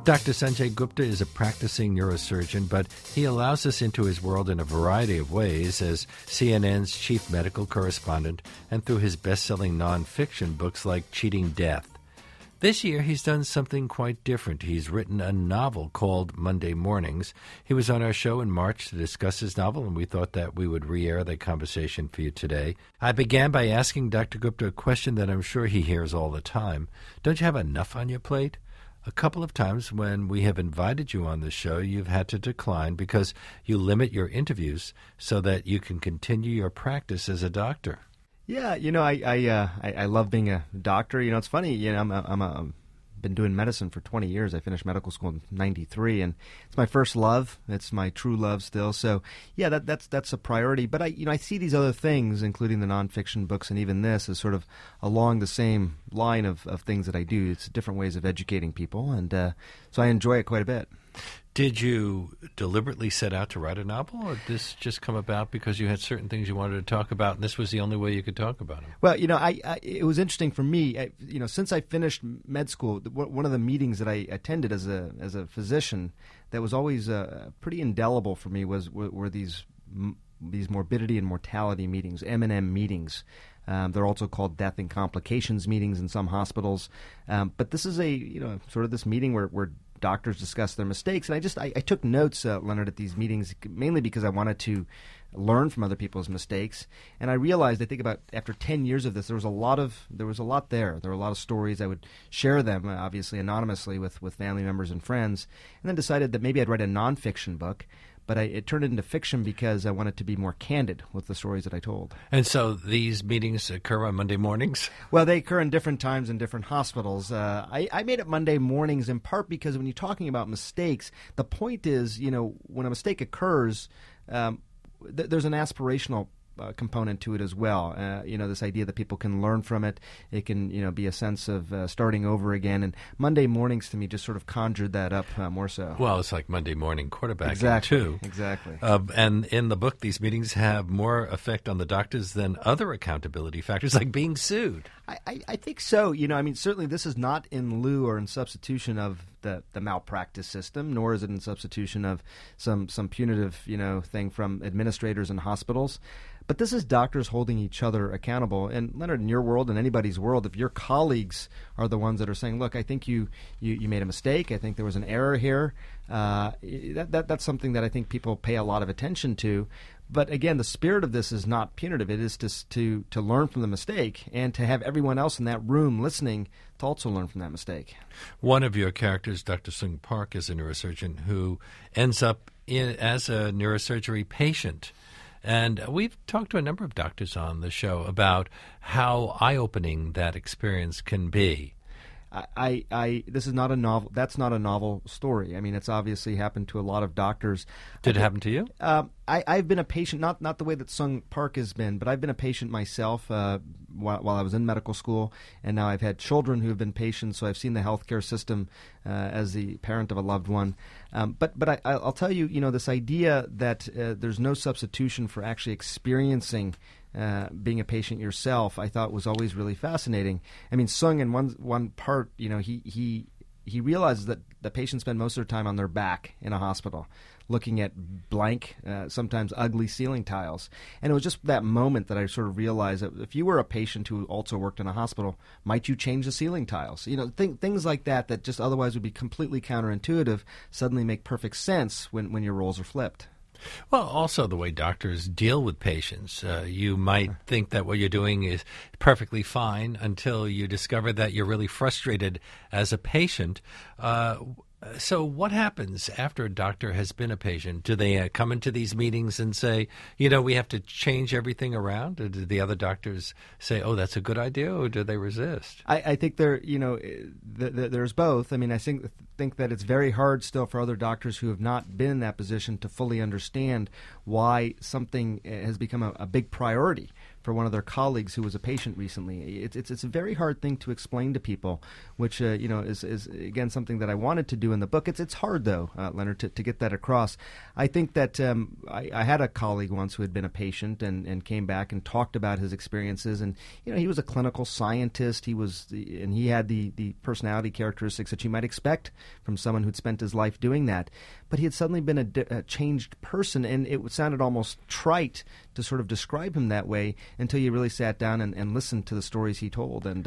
Dr. Sanjay Gupta is a practicing neurosurgeon, but he allows us into his world in a variety of ways as CNN's chief medical correspondent and through his best-selling nonfiction books like Cheating Death. This year, he's done something quite different. He's written a novel called Monday Mornings. He was on our show in March to discuss his novel, and we thought that we would re-air that conversation for you today. I began by asking Dr. Gupta a question that I'm sure he hears all the time. Don't you have enough on your plate? A couple of times when we have invited you on the show, you've had to decline because you limit your interviews so that you can continue your practice as a doctor. Yeah, I love being a doctor. It's funny. I'm been doing medicine for 20 years. I finished medical school in '93, and it's my first love. It's my true love still. So, yeah, that's a priority. But I see these other things, including the nonfiction books and even this, as sort of along the same line of things that I do. It's different ways of educating people, and so I enjoy it quite a bit. Did you deliberately set out to write a novel, or did this just come about because you had certain things you wanted to talk about, and this was the only way you could talk about them? Well, it was interesting for me. Since I finished med school, one of the meetings that I attended as a physician that was always pretty indelible for me were these morbidity and mortality meetings, M&M meetings. They're also called death and complications meetings in some hospitals. But this is sort of this meeting where doctors discuss their mistakes. And I took notes, Leonard, at these meetings, mainly because I wanted to learn from other people's mistakes. And I realized, I think about after 10 years of this, there was a lot there. There were a lot of stories. I would share them, obviously anonymously, with family members and friends, and then decided that maybe I'd write a nonfiction book. But it turned into fiction because I wanted to be more candid with the stories that I told. And so these meetings occur on Monday mornings? Well, they occur in different times in different hospitals. I made it Monday mornings in part because when you're talking about mistakes, the point is, when a mistake occurs, there's an aspirational component to it as well. This idea that people can learn from it. It can, be a sense of starting over again. And Monday mornings to me just sort of conjured that up more so. Well, it's like Monday morning quarterbacking, exactly, too. Exactly. And in the book, these meetings have more effect on the doctors than other accountability factors, like being sued. I think so. Certainly this is not in lieu or in substitution of the malpractice system, nor is it in substitution of some punitive, thing from administrators and hospitals. But this is doctors holding each other accountable. And Leonard, in your world and anybody's world, if your colleagues are the ones that are saying, look, I think you made a mistake, I think there was an error here, that's something that I think people pay a lot of attention to. But again, the spirit of this is not punitive. It is to learn from the mistake and to have everyone else in that room listening to also learn from that mistake. One of your characters, Dr. Sung Park, is a neurosurgeon who ends up as a neurosurgery patient. And we've talked to a number of doctors on the show about how eye-opening that experience can be. This is not a novel. That's not a novel story. It's obviously happened to a lot of doctors. Did it happen to you? I've been a patient, not the way that Sung Park has been, but I've been a patient myself while I was in medical school, and now I've had children who have been patients, so I've seen the healthcare system as the parent of a loved one. But I'll tell you, this idea that there's no substitution for actually experiencing being a patient yourself, I thought was always really fascinating. Sung, in one part, he realizes that the patients spend most of their time on their back in a hospital, looking at blank, sometimes ugly ceiling tiles. And it was just that moment that I sort of realized that if you were a patient who also worked in a hospital, might you change the ceiling tiles? Things like that just otherwise would be completely counterintuitive, suddenly make perfect sense when your roles are flipped. Well, also the way doctors deal with patients. You might think that what you're doing is perfectly fine until you discover that you're really frustrated as a patient. So what happens after a doctor has been a patient? Do they come into these meetings and say, we have to change everything around? Or do the other doctors say, oh, that's a good idea, or do they resist? I think there's both. I think that it's very hard still for other doctors who have not been in that position to fully understand why something has become a big priority for one of their colleagues who was a patient recently. It's a very hard thing to explain to people, which is again something that I wanted to do in the book. It's hard though, Leonard, to get that across. I think that I had a colleague once who had been a patient and came back and talked about his experiences, and he was a clinical scientist. He had the personality characteristics that you might expect from someone who'd spent his life doing that. But he had suddenly been a changed person, and it sounded almost trite to sort of describe him that way until you really sat down and listened to the stories he told. And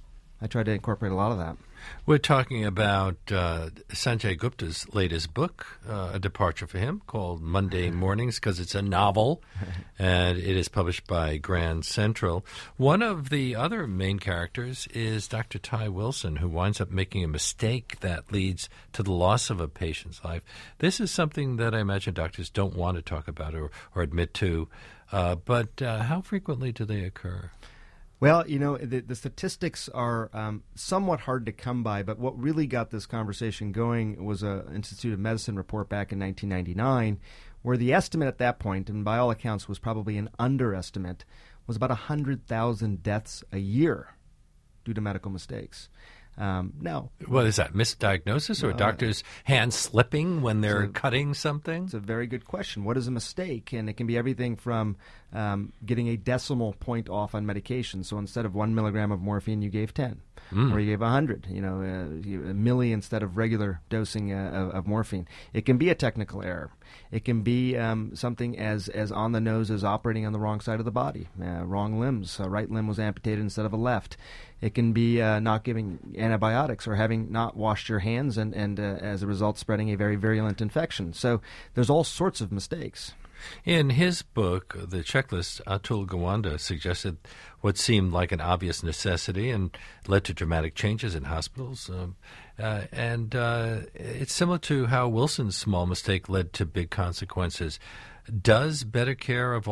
I tried to incorporate a lot of that. We're talking about Sanjay Gupta's latest book, a departure for him, called Monday Mornings, because it's a novel, and it is published by Grand Central. One of the other main characters is Dr. Ty Wilson, who winds up making a mistake that leads to the loss of a patient's life. This is something that I imagine doctors don't want to talk about or admit to, but how frequently do they occur? Well, the statistics are somewhat hard to come by, but what really got this conversation going was an Institute of Medicine report back in 1999, where the estimate at that point, and by all accounts was probably an underestimate, was about 100,000 deaths a year due to medical mistakes. Now, what is that, misdiagnosis or doctors' hands slipping when they're cutting something? It's a very good question. What is a mistake? And it can be everything from getting a decimal point off on medication. So instead of 1 milligram of morphine, you gave 10. Or you gave 100, a milli instead of regular dosing of morphine. It can be a technical error. It can be something as on the nose as operating on the wrong side of the body, wrong limbs. A right limb was amputated instead of a left. It can be not giving antibiotics or having not washed your hands and as a result spreading a very virulent infection. So there's all sorts of mistakes. In his book, The Checklist, Atul Gawande suggested what seemed like an obvious necessity and led to dramatic changes in hospitals. And it's similar to how Wilson's small mistake led to big consequences. Does better care of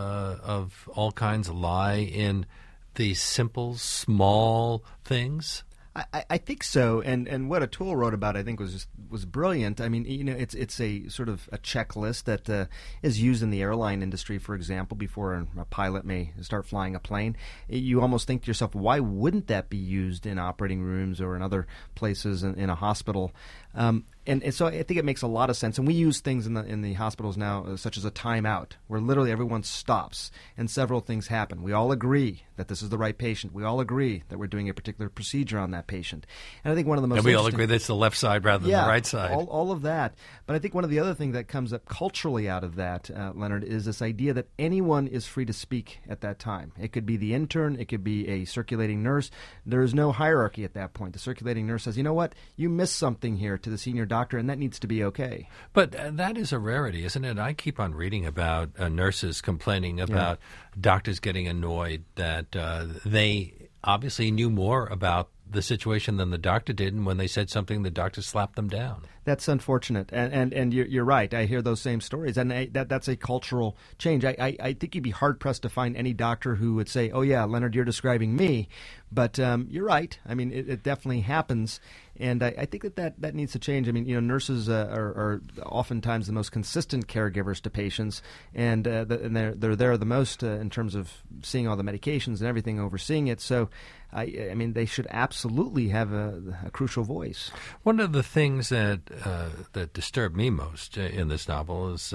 all kinds lie in these simple, small things? I think so, and what Atul wrote about, I think, was brilliant. I mean, it's a sort of a checklist that is used in the airline industry, for example, before a pilot may start flying a plane. You almost think to yourself, why wouldn't that be used in operating rooms or in other places in a hospital? And so I think it makes a lot of sense. And we use things in the hospitals now, such as a timeout, where literally everyone stops and several things happen. We all agree that this is the right patient. We all agree that we're doing a particular procedure on that patient. And I think one of the most And we all agree that it's the left side rather than the right side. All of that. But I think one of the other things that comes up culturally out of that, Leonard, is this idea that anyone is free to speak at that time. It could be the intern. It could be a circulating nurse. There is no hierarchy at that point. The circulating nurse says, you know what, you missed something here to the senior doctor, and that needs to be okay. But that is a rarity, isn't it? I keep on reading about nurses complaining about doctors getting annoyed that they obviously knew more about the situation than the doctor did, and when they said something, the doctor slapped them down. That's unfortunate, and you're right. I hear those same stories, and that's a cultural change. I think you'd be hard-pressed to find any doctor who would say, oh, yeah, Leonard, you're describing me. But you're right. I mean, it definitely happens, and I think that needs to change. I mean, nurses are oftentimes the most consistent caregivers to patients, and they're there the most in terms of seeing all the medications and everything, overseeing it. So, I mean, they should absolutely have a crucial voice. One of the things that disturbed me most in this novel is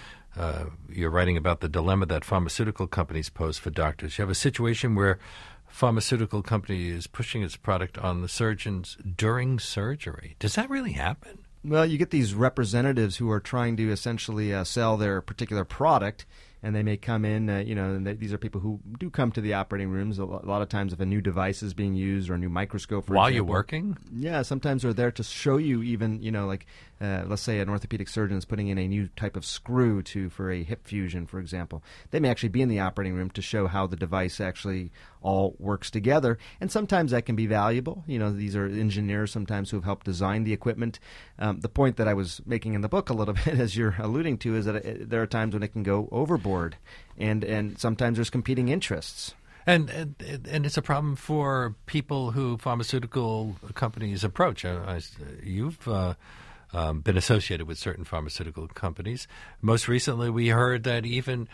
you're writing about the dilemma that pharmaceutical companies pose for doctors. You have a situation where pharmaceutical company is pushing its product on the surgeons during surgery. Does that really happen? Well, you get these representatives who are trying to essentially sell their particular product, and they may come in, and these are people who do come to the operating rooms a lot of times if a new device is being used or a new microscope, for While example. you're working? Yeah, sometimes they're there to show you even, let's say an orthopedic surgeon is putting in a new type of screw for a hip fusion, for example. They may actually be in the operating room to show how the device actually all works together, and sometimes that can be valuable. These are engineers sometimes who have helped design the equipment. The point that I was making in the book a little bit, as you're alluding to, is that there are times when it can go overboard. And sometimes there's competing interests. And it's a problem for people who pharmaceutical companies approach. You've been associated with certain pharmaceutical companies. Most recently, we heard that even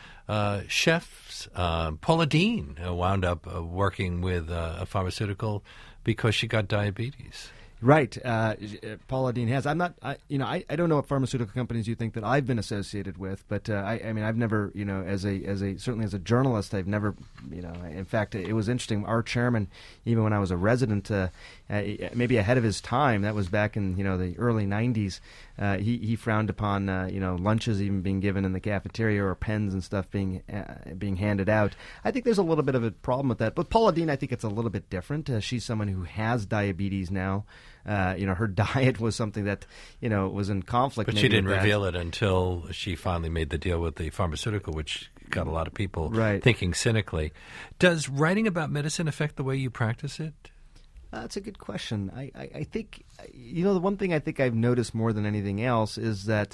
chefs, Paula Deen, wound up working with a pharmaceutical because she got diabetes. Right, Paula Deen has. I'm not. I don't know what pharmaceutical companies you think that I've been associated with, but I mean, I've never, certainly as a journalist, I've never, In fact, it was interesting. Our chairman, even when I was a resident, maybe ahead of his time, that was back in the early '90s. He frowned upon lunches even being given in the cafeteria or pens and stuff being handed out. I think there's a little bit of a problem with that. But Paula Deen, I think it's a little bit different. She's someone who has diabetes now. Her diet was something that was in conflict. But she didn't reveal it until she finally made the deal with the pharmaceutical, which got a lot of people thinking cynically. Does writing about medicine affect the way you practice it? That's a good question. I think, the one thing I think I've noticed more than anything else is that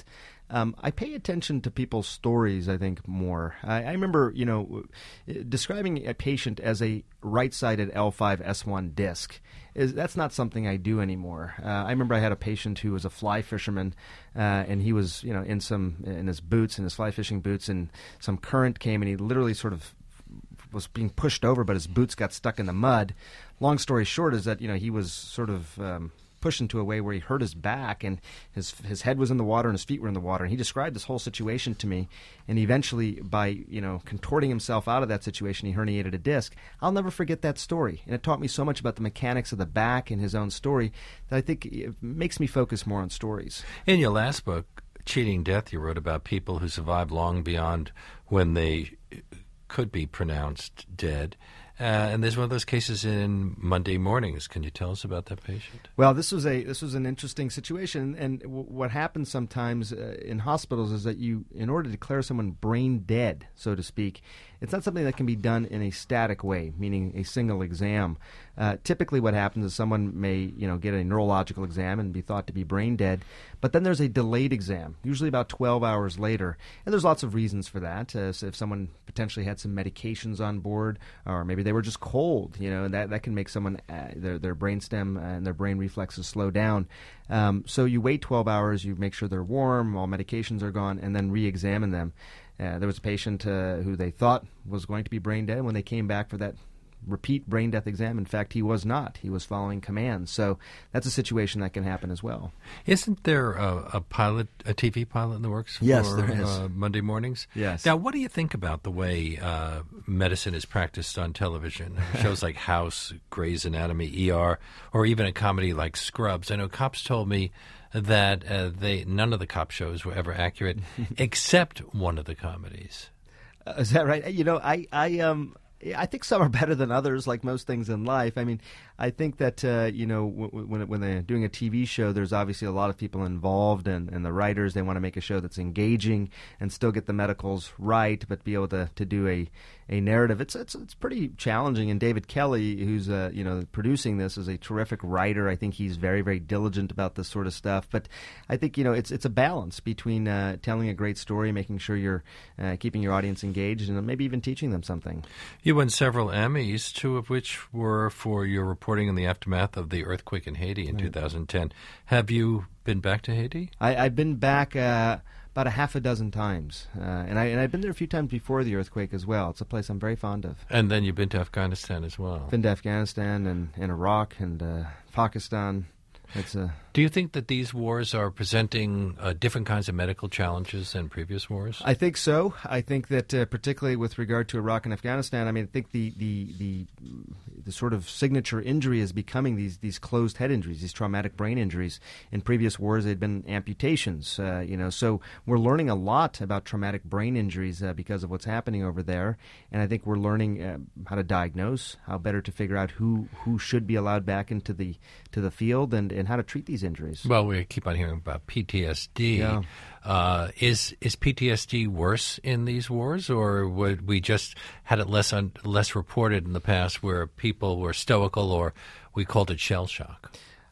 I pay attention to people's stories, I think, more. I remember, describing a patient as a right-sided L5-S1 disc. That's not something I do anymore. I remember I had a patient who was a fly fisherman, and he was, in his boots, in his fly fishing boots, and some current came, and he literally sort of was being pushed over, but his boots got stuck in the mud. Long story short is that he was sort of pushed into a way where he hurt his back, and his head was in the water and his feet were in the water. And he described this whole situation to me, and eventually, by contorting himself out of that situation, he herniated a disc. I'll never forget that story, and it taught me so much about the mechanics of the back and his own story that I think it makes me focus more on stories. In your last book, Cheating Death, you wrote about people who survived long beyond when they could be pronounced dead. And there's one of those cases in Monday Mornings. Can you tell us about that patient? Well, this was an interesting situation, and what happens sometimes in hospitals is that in order to declare someone brain dead, so to speak, it's not something that can be done in a static way, meaning a single exam. Typically what happens is someone may get a neurological exam and be thought to be brain dead, but then there's a delayed exam, usually about 12 hours later, and there's lots of reasons for that. So if someone potentially had some medications on board, or maybe they were just cold, that can make someone, their brainstem and their brain reflexes slow down. So you wait 12 hours, you make sure they're warm, all medications are gone, and then re-examine them. There was a patient who they thought was going to be brain dead. When they came back for that repeat brain death exam, in fact, he was not. He was following commands. So that's a situation that can happen as well. Isn't there a TV pilot in the works for Yes, there is. Monday Mornings? Yes. Now, what do you think about the way medicine is practiced on television? Shows like House, Grey's Anatomy, ER, or even a comedy like Scrubs. I know cops told me that none of the cop shows were ever accurate except one of the comedies. Is that right? I think some are better than others, like most things in life. I mean, I think that, when they're doing a TV show, there's obviously a lot of people involved, and the writers, they want to make a show that's engaging and still get the medicals right, but be able to do a narrative. It's pretty challenging, and David Kelly, who's producing this, is a terrific writer. I think he's very, very diligent about this sort of stuff. But I think it's a balance between telling a great story, making sure you're keeping your audience engaged, and maybe even teaching them something. You won several Emmys, two of which were for your reporting in the aftermath of the earthquake in Haiti in 2010. Have you been back to Haiti? I've been back about a half a dozen times, and I've been there a few times before the earthquake as well. It's a place I'm very fond of. And then you've been to Afghanistan as well. Been to Afghanistan and Iraq and Pakistan. Do you think that these wars are presenting different kinds of medical challenges than previous wars? I think so. I think that particularly with regard to Iraq and Afghanistan, I mean, I think the sort of signature injury is becoming these closed head injuries, these traumatic brain injuries. In previous wars, they'd been amputations. So we're learning a lot about traumatic brain injuries because of what's happening over there, and I think we're learning how to diagnose, how better to figure out who should be allowed back into the field, and how to treat these injuries. Well, we keep on hearing about PTSD. Yeah. Is PTSD worse in these wars, or would we just had it less reported in the past, where people were stoical, or we called it shell shock?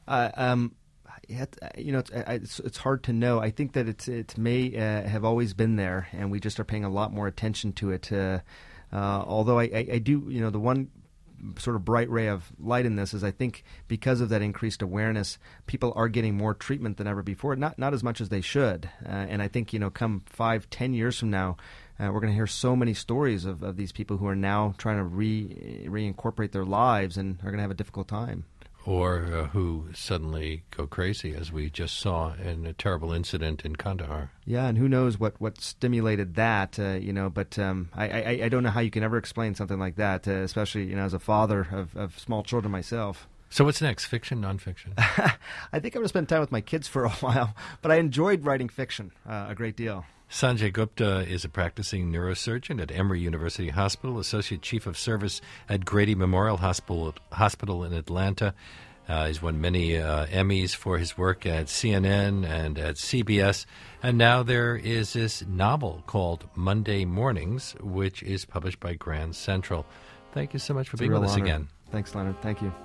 It's hard to know. I think that it may have always been there, and we just are paying a lot more attention to it. Although I do, the one sort of bright ray of light in this is I think because of that increased awareness, people are getting more treatment than ever before, not as much as they should. And I think, come 5-10 years from now, we're going to hear so many stories of these people who are now trying to reincorporate their lives and are going to have a difficult time. Or who suddenly go crazy, as we just saw in a terrible incident in Kandahar. Yeah, and who knows what stimulated that, but I don't know how you can ever explain something like that, especially, as a father of small children myself. So what's next, fiction, nonfiction? I think I'm going to spend time with my kids for a while, but I enjoyed writing fiction a great deal. Sanjay Gupta is a practicing neurosurgeon at Emory University Hospital, Associate Chief of Service at Grady Memorial Hospital in Atlanta. He's won many Emmys for his work at CNN and at CBS. And now there is this novel called Monday Mornings, which is published by Grand Central. Thank you so much for being with us again. Thanks, Leonard. Thank you.